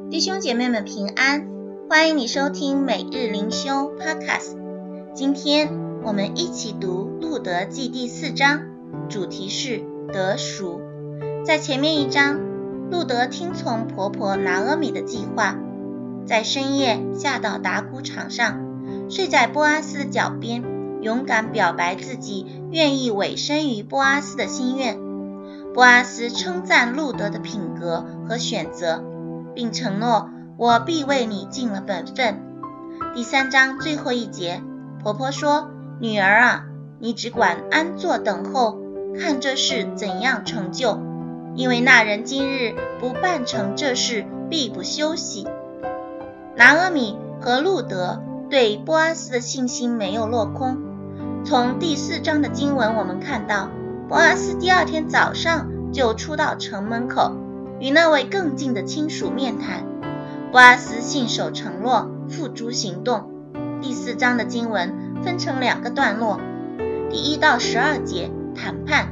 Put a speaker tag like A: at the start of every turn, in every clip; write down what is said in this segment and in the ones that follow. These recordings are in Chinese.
A: 弟兄姐妹们平安，欢迎你收听每日灵修 Podcast。 今天我们一起读路得记第4章，主题是得赎。在前面一章，路得听从婆婆拿俄米的计划，在深夜下到打谷场上，睡在波阿斯的脚边，勇敢表白自己愿意委身于波阿斯的心愿。波阿斯称赞路得的品格和选择，并承诺我必为你尽了本分。第3章最后一节，婆婆说，女儿啊，你只管安坐等候，看这事怎样成就，因为那人今日不办成这事，必不休息。拿俄米和路得对波阿斯的信心没有落空。从第4章的经文我们看到，波阿斯第2天早上就出到城门口，与那位更近的亲属面谈。波阿斯信守承诺，付诸行动。第4章的经文分成2个段落，第1到12节谈判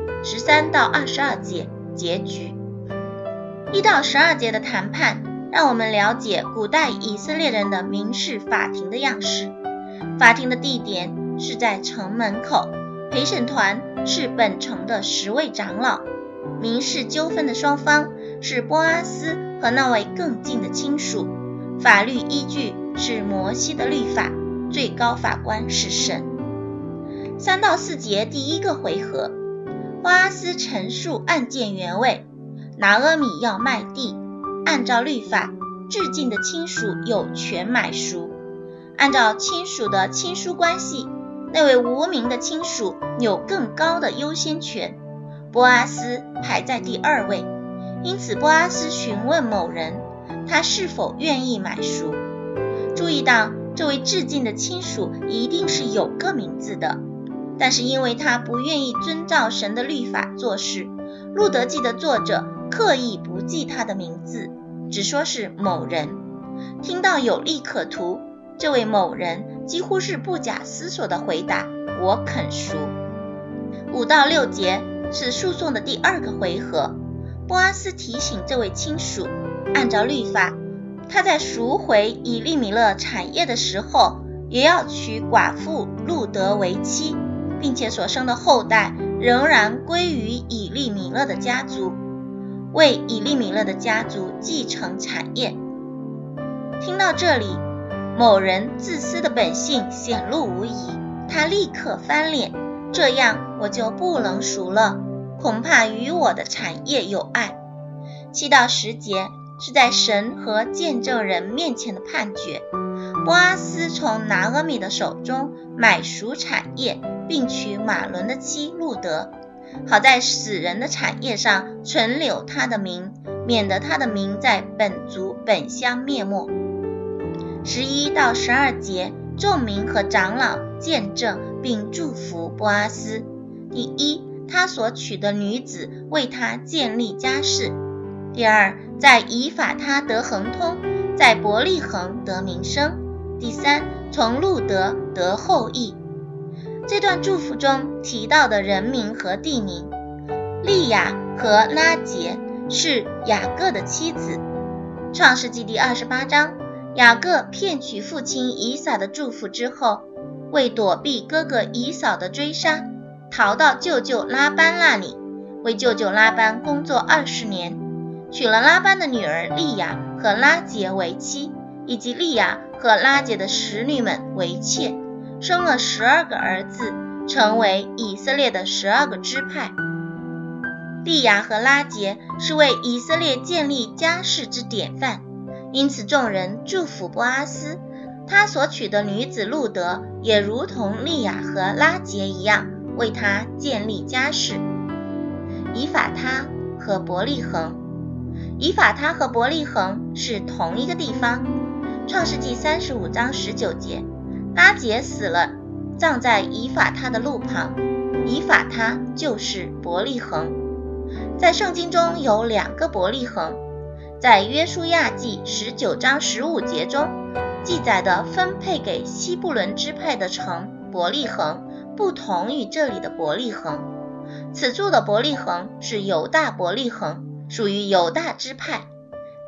A: ，13到22节结局。1到12节的谈判让我们了解古代以色列人的民事法庭的样式。法庭的地点是在城门口，陪审团是本城的10位长老，民事纠纷的双方是波阿斯和那位更近的亲属，法律依据是摩西的律法，最高法官是神。3到4节第1个回合，波阿斯陈述案件原委，拿俄米要卖地，按照律法，至近的亲属有权买赎，按照亲属的亲疏关系，那位无名的亲属有更高的优先权，波阿斯排在第2位。因此波阿斯询问某人，他是否愿意买赎。注意到这位至近的亲属一定是有个名字的，但是因为他不愿意遵照神的律法做事，路得记的作者刻意不记他的名字，只说是某人。听到有利可图，这位某人几乎是不假思索地回答，我肯赎。5到6节是诉讼的第2个回合。波阿斯提醒这位亲属，按照律法，他在赎回以利米勒产业的时候，也要娶寡妇路得为妻，并且所生的后代仍然归于以利米勒的家族，为以利米勒的家族继承产业。听到这里，某人自私的本性显露无遗，他立刻翻脸，这样我就不能赎了，恐怕与我的产业有碍。7到10节是在神和见证人面前的判决。波阿斯从拿俄米的手中买赎产业，并娶马伦的妻路得，好在死人的产业上存留他的名，免得他的名在本族本乡灭没。11到12节，众民和长老见证并祝福波阿斯。第1，他所娶的女子为他建立家室。第2，在以法他得亨通，在伯利恒得名声。第3，从路得得后裔。这段祝福中提到的人名和地名，利亚和拉结是雅各的妻子。创世纪第28章，雅各骗取父亲以扫的祝福之后，为躲避哥哥以扫的追杀，逃到舅舅拉班那里，为舅舅拉班工作20年，娶了拉班的女儿利亚和拉结为妻，以及利亚和拉结的使女们为妾，生了12个儿子，成为以色列的12个支派。利亚和拉结是为以色列建立家室之典范，因此众人祝福波阿斯，他所娶的女子路得也如同利亚和拉结一样，为他建立家室。以法他和伯利恒，以法他和伯利恒是同一个地方。创世纪35章19节，拉结死了，葬在以法他的路旁，以法他就是伯利恒。在圣经中有2个伯利恒，在约书亚记19章15节中记载的分配给西布伦支派的城伯利恒，不同于这里的伯利恒。此处的伯利恒是犹大伯利恒，属于犹大支派。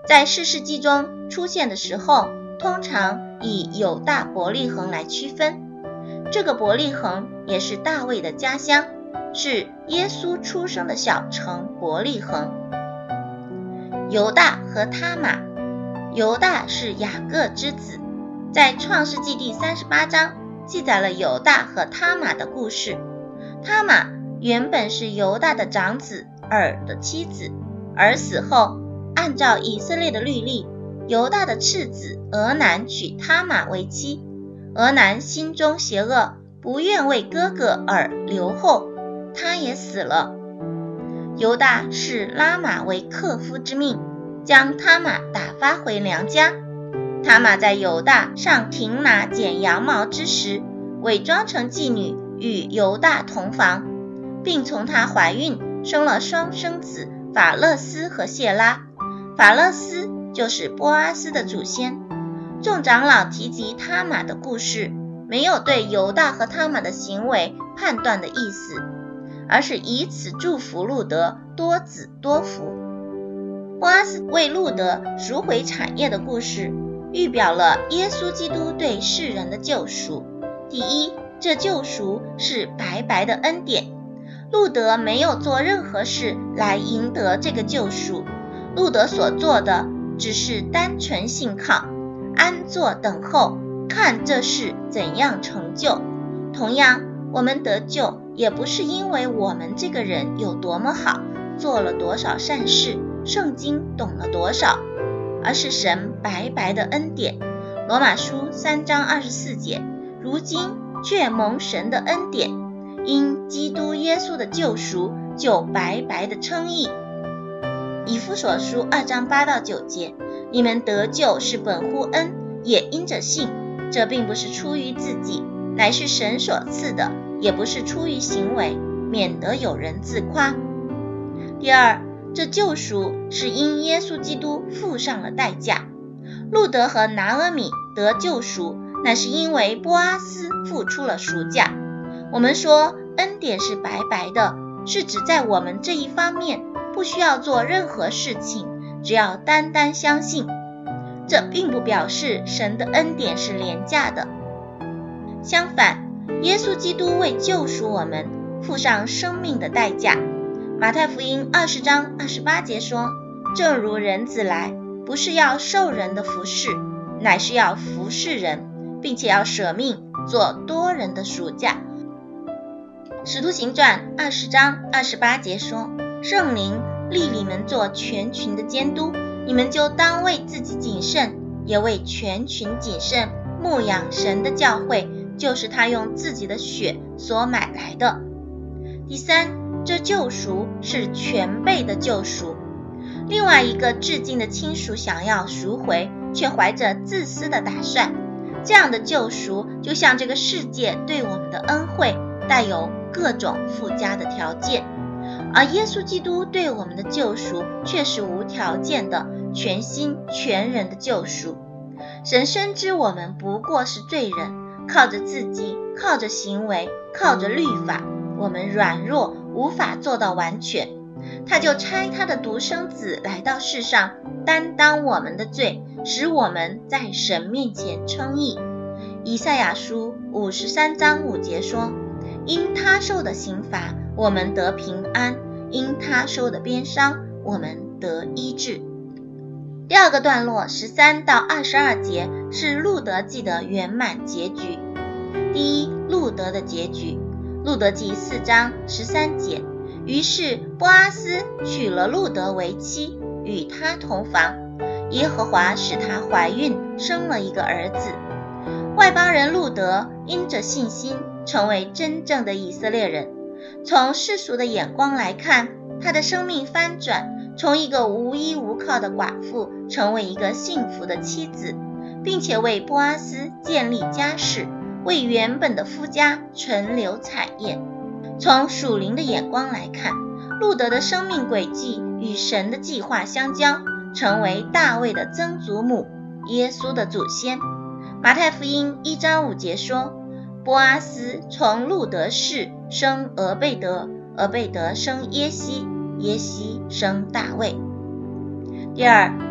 A: 在士师记中出现的时候，通常以犹大伯利恒来区分。这个伯利恒也是大卫的家乡，是耶稣出生的小城伯利恒。犹大和他玛，犹大是雅各之子，在创世纪第38章记载了犹大和他玛的故事。他玛原本是犹大的长子尔的妻子，而死后按照以色列的律例，犹大的次子俄南娶他玛为妻。俄南心中邪恶，不愿为哥哥尔留后，他也死了。犹大视拉玛为克夫之命，将他玛打发回娘家。他玛在犹大上亭拿剪羊毛之时，伪装成妓女与犹大同房，并从她怀孕生了双生子法勒斯和谢拉。法勒斯就是波阿斯的祖先。众长老提及他玛的故事，没有对犹大和他玛的行为判断的意思，而是以此祝福路德多子多福。波阿斯为路德赎回产业的故事，预表了耶稣基督对世人的救赎。第一，这救赎是白白的恩典，路德没有做任何事来赢得这个救赎，路德所做的只是单纯信靠，安坐等候，看这事怎样成就。同样，我们得救也不是因为我们这个人有多么好，做了多少善事，圣经懂了多少，而是神白白的恩典。罗马书3章24节，如今却蒙神的恩典，因基督耶稣的救赎，就白白的称义。以弗所书2章8到9节，你们得救是本乎恩，也因着信，这并不是出于自己，乃是神所赐的，也不是出于行为，免得有人自夸。第二，这救赎是因耶稣基督付上了代价。路德和拿俄米得救赎，乃是因为波阿斯付出了赎价。我们说恩典是白白的，是指在我们这一方面不需要做任何事情，只要单单相信。这并不表示神的恩典是廉价的，相反，耶稣基督为救赎我们付上生命的代价。马太福音20章28节说，正如人子来，不是要受人的服侍，乃是要服侍人，并且要舍命做多人的赎价。使徒行传20章28节说，圣灵立你们做全群的监督，你们就当为自己谨慎，也为全群谨慎，牧养神的教会，就是他用自己的血所买来的。第三，这救赎是全备的救赎。另外一个至近的亲属想要赎回，却怀着自私的打算，这样的救赎就像这个世界对我们的恩惠，带有各种附加的条件，而耶稣基督对我们的救赎却是无条件的，全心全人的救赎。神深知我们不过是罪人，靠着自己，靠着行为，靠着律法，我们软弱，无法做到完全，他就差他的独生子来到世上，担当我们的罪，使我们在神面前称义。以赛亚书53章5节说，因他受的刑罚，我们得平安，因他受的鞭伤，我们得医治。第二个段落13到22节是路德记的圆满结局。第一，路德的结局。路德记4章13节，于是波阿斯娶了路德为妻，与他同房，耶和华使她怀孕，生了一个儿子。外邦人路德因着信心成为真正的以色列人。从世俗的眼光来看，他的生命翻转，从一个无依无靠的寡妇成为一个幸福的妻子，并且为波阿斯建立家室，为原本的夫家存留产业。从属灵的眼光来看，路德的生命轨迹与神的计划相交，成为大卫的曾祖母，耶稣的祖先。马太福音1章5节说，波阿斯从路德氏生俄贝德，俄贝德生耶西，耶西生大卫。第二，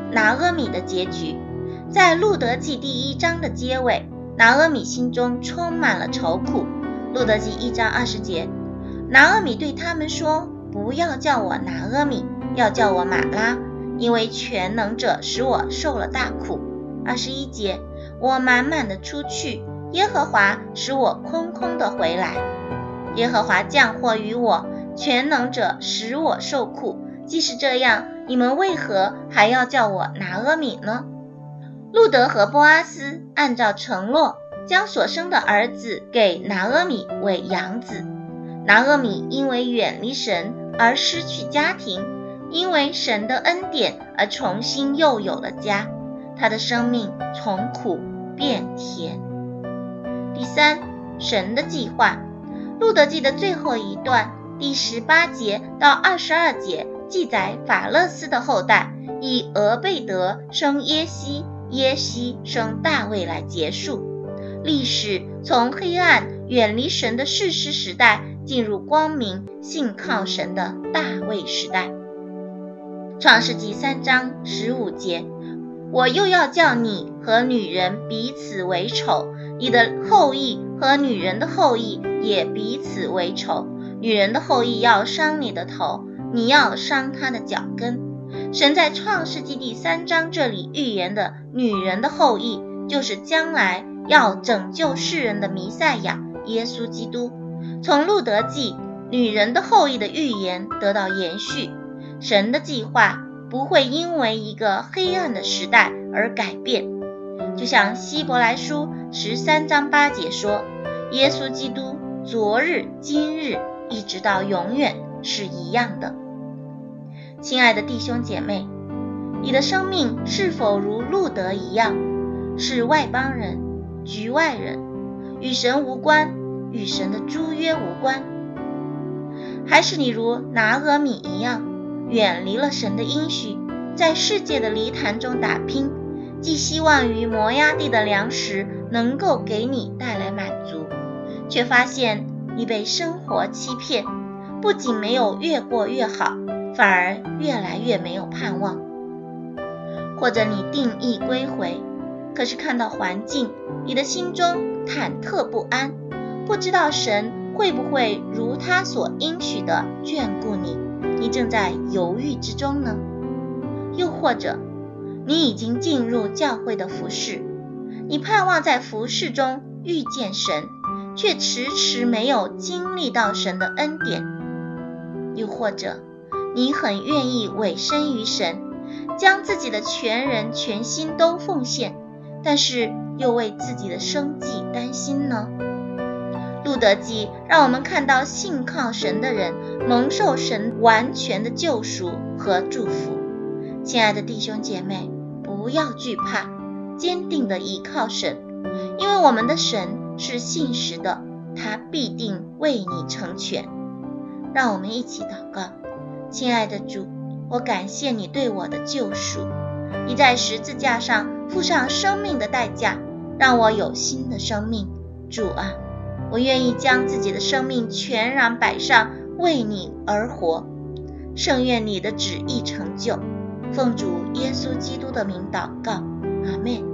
A: 拿俄米的结局。在路得记第1章的结尾，拿俄米心中充满了愁苦。路得记1章20节，拿俄米对他们说，不要叫我拿俄米，要叫我玛拉，因为全能者使我受了大苦。21节，我满满的出去，耶和华使我空空的回来。耶和华降祸于我，全能者使我受苦。既是这样，你们为何还要叫我拿俄米呢？路得和波阿斯按照承诺，将所生的儿子给拿俄米为养子。拿俄米因为远离神而失去家庭，因为神的恩典而重新又有了家，他的生命从苦变甜。第3，神的计划。路得记的最后一段，第18节到22节记载法勒斯的后代以俄贝德生耶西，耶西生大卫来结束。历史从黑暗远离神的士师时代进入光明信靠神的大卫时代。创世纪3章15节，我又要叫你和女人彼此为仇，你的后裔和女人的后裔也彼此为仇，女人的后裔要伤你的头，你要伤她的脚跟。神在创世纪第3章这里预言的女人的后裔，就是将来要拯救世人的弥赛亚耶稣基督。从路得记女人的后裔的预言得到延续，神的计划不会因为一个黑暗的时代而改变。就像希伯来书13章8节说，耶稣基督昨日今日一直到永远是一样的。亲爱的弟兄姐妹，你的生命是否如路得一样，是外邦人、局外人，与神无关，与神的诸约无关？还是你如拿俄米一样，远离了神的应许，在世界的泥潭中打拼，寄希望于摩押地的粮食能够给你带来满足，却发现你被生活欺骗，不仅没有越过越好，反而越来越没有盼望。或者你定义归回，可是看到环境，你的心中忐忑不安，不知道神会不会如他所应许的眷顾你，你正在犹豫之中呢？又或者你已经进入教会的服事，你盼望在服事中遇见神，却迟迟没有经历到神的恩典。又或者你很愿意委身于神，将自己的全人全心都奉献，但是又为自己的生计担心呢？路得记让我们看到信靠神的人蒙受神完全的救赎和祝福。亲爱的弟兄姐妹，不要惧怕，坚定地依靠神，因为我们的神是信实的，他必定为你成全。让我们一起祷告。亲爱的主，我感谢你对我的救赎，你在十字架上付上生命的代价，让我有新的生命。主啊，我愿意将自己的生命全然摆上，为你而活。圣愿你的旨意成就。奉主耶稣基督的名祷告，阿们。